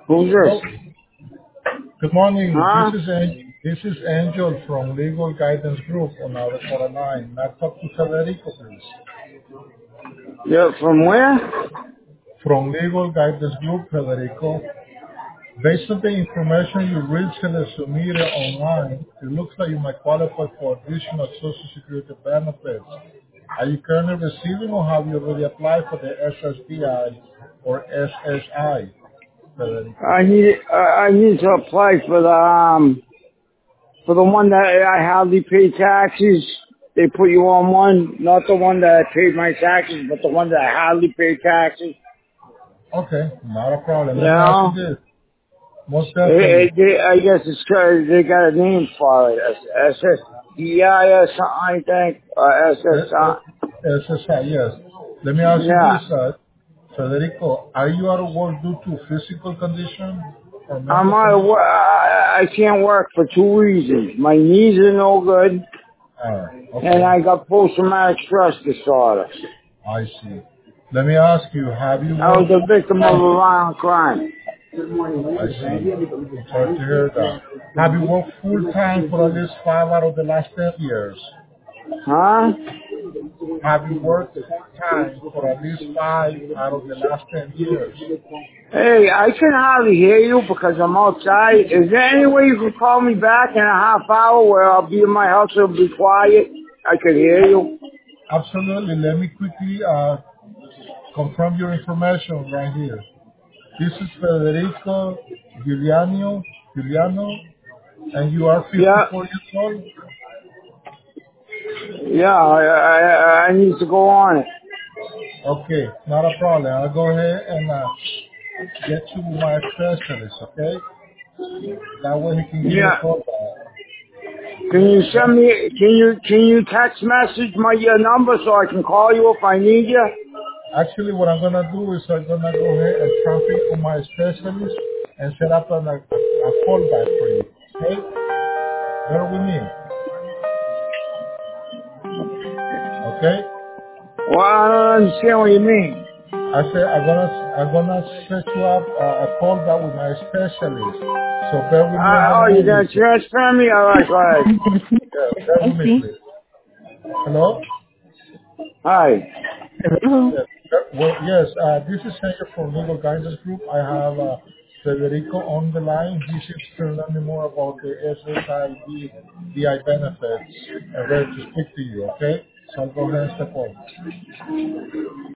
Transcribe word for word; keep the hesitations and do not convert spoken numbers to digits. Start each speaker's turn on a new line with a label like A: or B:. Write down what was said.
A: Who's
B: Hello.
A: this?
B: Good morning. This
A: Huh?
B: is An- this is Angel from Legal Guidance Group on our record line. May I talk to Federico, please?
A: You're from where?
B: From Legal Guidance Group, Federico. Based on the information you recently submitted online, it looks like you might qualify for additional Social Security benefits. Are you currently receiving or have you already applied for the S S D I or S S I, Federico?
A: I need uh, I need to apply for the um for the one that I hardly pay taxes. They put you on one, not the one that I paid my taxes, but the one that I hardly pay taxes.
B: Okay, not a problem.
A: You
B: Let me ask you
A: know,
B: this. Most
A: it,
B: definitely.
A: it, they, I guess it's 'cause they got a name for it. S S D I or something, I think. Or S
B: Uh,
A: S I.
B: uh, S S I, yes. Let me ask you
A: Yeah.
B: this, uh, Federico. Are you out of work due to physical condition or
A: I'm
B: mental
A: out of
B: condition?
A: wo- I, I can't work for two reasons. My knees are no good,
B: All right.
A: and
B: Okay.
A: I got post-traumatic stress disorder.
B: I see. Let me ask you, have you
A: I was
B: worked
A: a
B: full
A: victim of a
B: time?
A: violent crime.
B: I see. I'm sorry to hear that. Have you worked full time for at least five out of the last ten years?
A: Huh?
B: Have you worked full time for at least five out of the last ten years?
A: Hey, I can hardly hear you because I'm outside. Is there any way you can call me back in a half hour where I'll be in my house and it'll be quiet? I can hear you.
B: Absolutely. Let me quickly uh, confirm your information right here. This is Federico Giuliano, Giuliano, and you are
A: Yeah,
B: fifty-four years old?
A: yeah, I, I, I need to go on it.
B: Okay, not a problem. I'll go ahead and uh, get you my specialist, okay? That way he can give you a
A: Yeah.
B: call back.
A: Can you
B: Yeah.
A: send me, can you, can you text message my uh, number so I can call you if I need you?
B: Actually, what I'm going to do is I'm going to go ahead and transfer you to my specialist and set up an, a, a call back for you, okay? Bear with me, okay?
A: Well, I don't understand what you mean.
B: I said I'm gonna I'm gonna set you up uh, a call back with my specialist. So bear with me on
A: Uh,
B: the
A: oh, you
B: line,
A: gonna
B: please.
A: transfer me? All right, go ahead.
B: Yeah, bear with me, please. Hello?
A: Hi.
B: Yes. Uh, Well, yes. Uh, this is Sergio from Legal Guidance Group. I have uh, Federico on the line. He's interested in learning more about the S S I D I benefits and ready to speak to you. Okay? So I'll go ahead and step on.